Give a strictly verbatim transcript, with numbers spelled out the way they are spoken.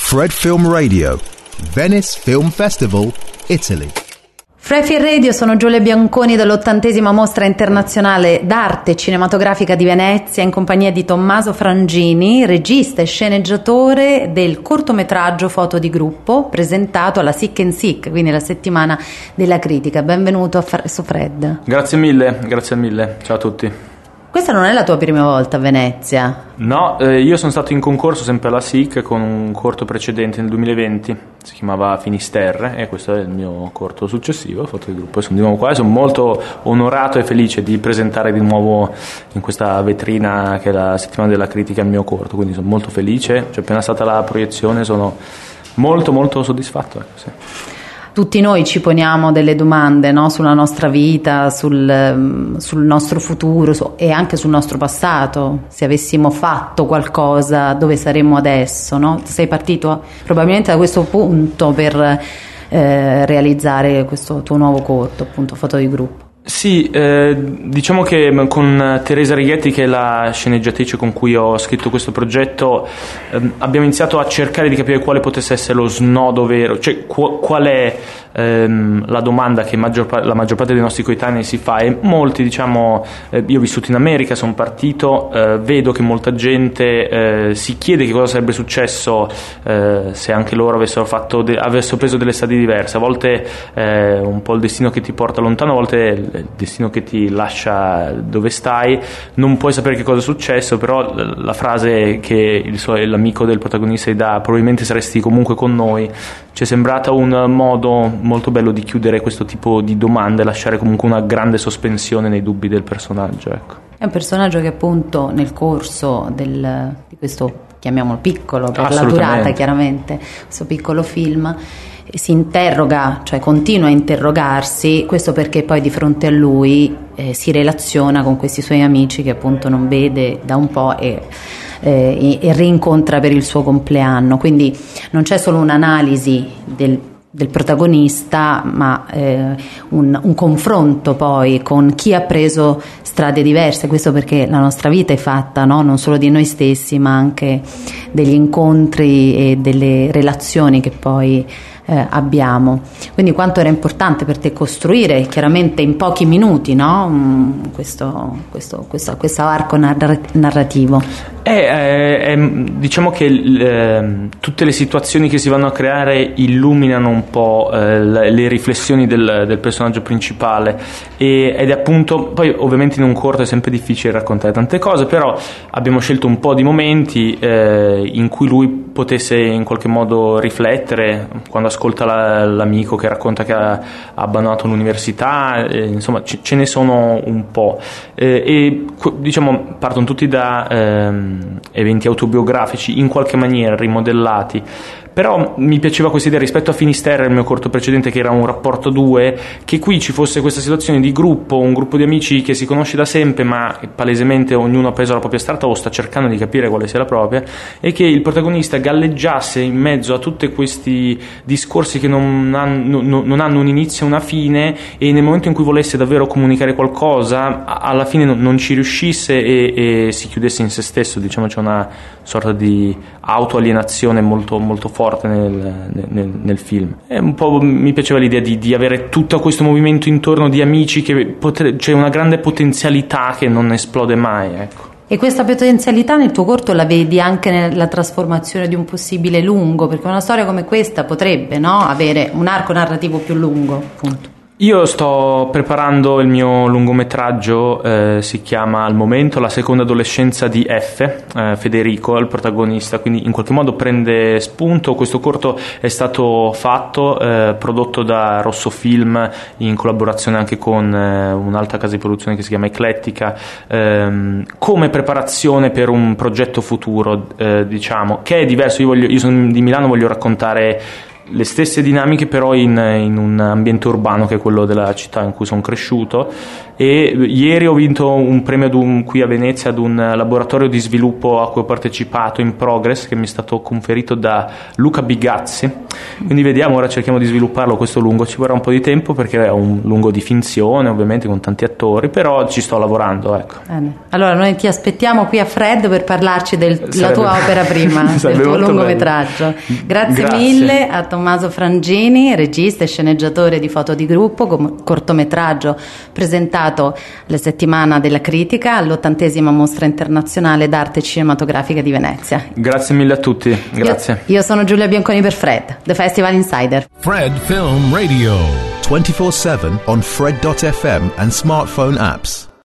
Fred Film Radio, Venice Film Festival, Italy. Fred Film Radio, sono Giulia Bianconi dall'ottantesima Mostra Internazionale d'Arte Cinematografica di Venezia in compagnia di Tommaso Frangini, regista e sceneggiatore del cortometraggio Foto di gruppo presentato alla Sick and Sick, quindi la settimana della critica. Benvenuto a su Fred. Grazie mille, grazie mille, ciao a tutti. Questa non è la tua prima volta a Venezia? No, eh, io sono stato in concorso sempre alla Sick con un corto precedente nel duemilaventi, si chiamava Finisterre, e questo è il mio corto successivo, Foto di gruppo, e sono di nuovo qua e sono molto onorato e felice di presentare di nuovo in questa vetrina che è la settimana della critica il mio corto, quindi sono molto felice, c'è appena stata la proiezione, sono molto molto soddisfatto, ecco, sì. Tutti noi ci poniamo delle domande, no? Sulla nostra vita, sul, sul nostro futuro su, e anche sul nostro passato. Se avessimo fatto qualcosa, dove saremmo adesso, no? Sei partito probabilmente da questo punto per eh, realizzare questo tuo nuovo corto, appunto Foto di gruppo. Sì, eh, diciamo che con Teresa Righetti, che è la sceneggiatrice con cui ho scritto questo progetto, eh, abbiamo iniziato a cercare di capire quale potesse essere lo snodo vero, cioè qu- qual è ehm, la domanda che maggior pa- la maggior parte dei nostri coetanei si fa, e molti, diciamo, eh, io ho vissuto in America, sono partito, eh, vedo che molta gente eh, si chiede che cosa sarebbe successo eh, se anche loro avessero, fatto de- avessero preso delle strade diverse, a volte eh, un po' il destino che ti porta lontano, a volte il destino che ti lascia dove stai, non puoi sapere che cosa è successo, però la frase che il suo, l'amico del protagonista gli dà, probabilmente saresti comunque con noi, ci è sembrata un modo molto bello di chiudere questo tipo di domande, lasciare comunque una grande sospensione nei dubbi del personaggio, ecco. È un personaggio che appunto nel corso del, di questo, chiamiamolo piccolo per la durata chiaramente, questo piccolo film, si interroga, cioè continua a interrogarsi, questo perché poi di fronte a lui eh, si relaziona con questi suoi amici che appunto non vede da un po' e, eh, e rincontra per il suo compleanno, quindi non c'è solo un'analisi del del protagonista, ma eh, un, un confronto poi con chi ha preso strade diverse, questo perché la nostra vita è fatta, no? Non solo di noi stessi, ma anche degli incontri e delle relazioni che poi eh, abbiamo. Quindi quanto era importante per te costruire chiaramente in pochi minuti, no? questo, questo, questo, questo arco narrativo. Eh, eh, diciamo che eh, tutte le situazioni che si vanno a creare illuminano un po' eh, le, le riflessioni del, del personaggio principale, e, ed è appunto, poi ovviamente in un corto è sempre difficile raccontare tante cose, però abbiamo scelto un po' di momenti eh, in cui lui potesse in qualche modo riflettere, quando ascolta la, l'amico che racconta che ha, ha abbandonato l'università, eh, insomma ce, ce ne sono un po' eh, e diciamo partono tutti da ehm, eventi autobiografici in qualche maniera rimodellati, però mi piaceva questa idea rispetto a Finisterre, il mio corto precedente, che era un rapporto due, che qui ci fosse questa situazione di gruppo, un gruppo di amici che si conosce da sempre, ma palesemente ognuno ha preso la propria strada o sta cercando di capire quale sia la propria, e che il protagonista galleggiasse in mezzo a tutti questi discorsi che non hanno, non hanno un inizio e una fine, e nel momento in cui volesse davvero comunicare qualcosa alla fine non, non ci riuscisse e, e si chiudesse in se stesso. Diciamo c'è una sorta di autoalienazione molto, molto forte Nel, nel, nel film. E un po' mi piaceva l'idea di, di avere tutto questo movimento intorno di amici, che potre, c'è una grande potenzialità che non esplode mai, ecco. E questa potenzialità nel tuo corto la vedi anche nella trasformazione di un possibile lungo, perché una storia come questa potrebbe, no, avere un arco narrativo più lungo, appunto. Io sto preparando il mio lungometraggio, eh, si chiama al momento La seconda adolescenza di F, eh, Federico è il protagonista, quindi in qualche modo prende spunto. Questo corto è stato fatto, eh, prodotto da Rosso Film in collaborazione anche con eh, un'altra casa di produzione che si chiama Eclettica, ehm, come preparazione per un progetto futuro, eh, diciamo, che è diverso. Io, voglio, io sono di Milano, voglio raccontare le stesse dinamiche però in, in un ambiente urbano che è quello della città in cui sono cresciuto, e ieri ho vinto un premio ad un, qui a Venezia ad un laboratorio di sviluppo a cui ho partecipato, in Progress, che mi è stato conferito da Luca Bigazzi, quindi vediamo, ora cerchiamo di svilupparlo questo lungo, ci vorrà un po' di tempo perché è un lungo di finzione ovviamente con tanti attori, però ci sto lavorando, ecco. Bene. Allora noi ti aspettiamo qui a Fred per parlarci della tua opera prima, del tuo lungometraggio. Grazie, Grazie mille a Tommaso Frangini, regista e sceneggiatore di Foto di gruppo, cortometraggio presentato alla settimana della critica all'ottantesima mostra internazionale d'arte cinematografica di Venezia. Grazie mille a tutti, grazie. Io, io sono Giulia Bianconi per Fred, The Festival Insider. Fred Film Radio twenty-four seven on Fred dot f m and smartphone apps.